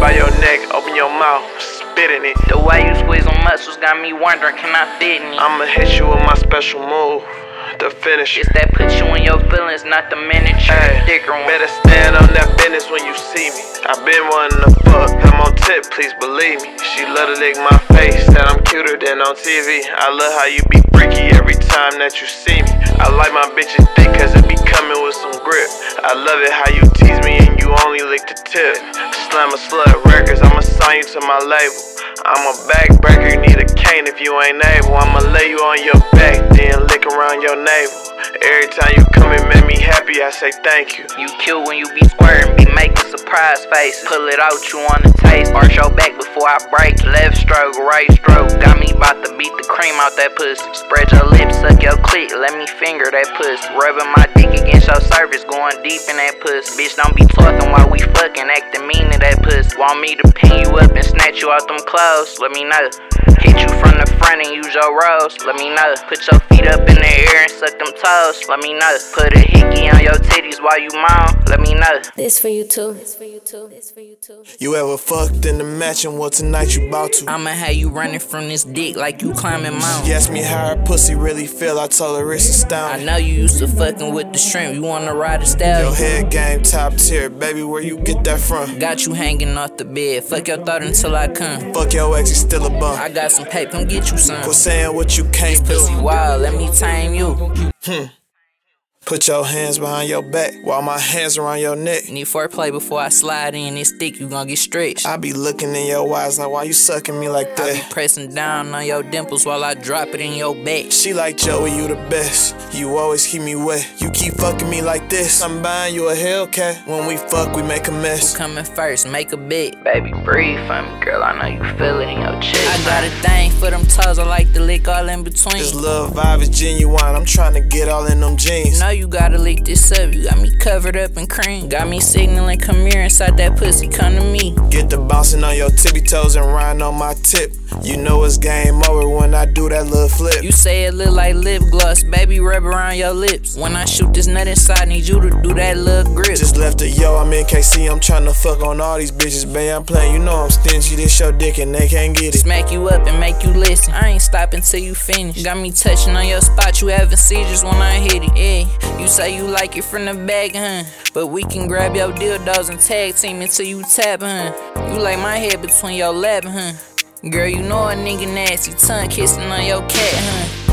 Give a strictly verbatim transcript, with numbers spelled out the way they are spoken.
by your neck, open your mouth, spit in it. The way you squeeze on muscles got me wondering, can I fit in it? I'ma hit you with my special move, the finish. It's that put you in your feelings, not the miniature. Ay, thicker one. better stand on that business when you see me. I been wanting to fuck, I'm on tip, please believe me. She love to lick my face, said I'm cuter than on T V. I love how you be freaky every time that you see me. I like my bitches thick cause it be coming with some grip. I love it how you tease me and you only lick the tip. Slam a slut records, I'ma sign you to my label. I'm a backbreaker, you need a cane if you ain't able. I'ma lay you on your back, then lick around your navel. Every time you come and make me happy, I say thank you. You cute when you be squirting, be making surprise faces. Pull it out, you wanna taste. Arch your back before I break. Left stroke, right stroke. Got me bout to beat the cream out that pussy. Spread your lips, suck your clit, let me finger that pussy. Rubbing my dick against your surface, going deep in that pussy. Bitch, don't be talking while we fucking, acting mean to that pussy. Want me to pin you up and snatch you out them clothes? Let me know. Hit you from the front and use your rolls, let me know. Put your feet up in the air and suck them toes, let me know. Put a hickey on your titties while you moan, let me know. This for you too. This for you too. This for you too. You ever fucked in the mansion? Well, tonight you bout to. I'ma have you running from this dick like you climbing mountains. She asked me how her pussy really feel, I told her it's I astounding. know you used to fucking with the shrimp, you wanna ride a stallion. Your head game top tier, baby, where you get that from? Got you hanging off the bed, fuck your thought until I come. Fuck your ex, he's still a bum. I got some paper, come get you some. Quit saying what you can't do. Pussy wild, let me tame you. Hmm. Put your hands behind your back while my hands around your neck. Need foreplay before I slide in this thick, you gon' get stretched. I be looking in your eyes like, why you sucking me like I be that? pressing down on your dimples while I drop it in your back. She like, Joey, you the best. You always keep me wet. You keep fucking me like this. I'm buying you a Hellcat. When we fuck, we make a mess. Who coming first? Make a bet. Baby, breathe for me, girl. I know you feel it in your chest. I got a thing for them toes. I like to lick all in between. This love vibe is genuine. I'm trying to get all in them jeans. Know you gotta lick this up. You got me covered up in cream. Got me signaling, come here inside that pussy. Come to me. Get the bouncing on your tippy toes and riding on my tip. You know it's game over when I do that little flip. You say it look like lip gloss, baby, rub around your lips. When I shoot this nut inside, need you to do that little grip. Just left a yo, I'm in K C, I'm tryna fuck on all these bitches. Babe, I'm playing, you know I'm stingy. This your dick and they can't get it. Smack you up and make you listen. I ain't stopping till you finish. Got me touching on your spot, you having seizures when I hit it. Yeah, you say you like it from the back, huh? But we can grab your dildos and tag team until you tap, huh? You like my head between your lap, huh? Girl, you know a nigga nasty, tongue kissing on your cat, huh?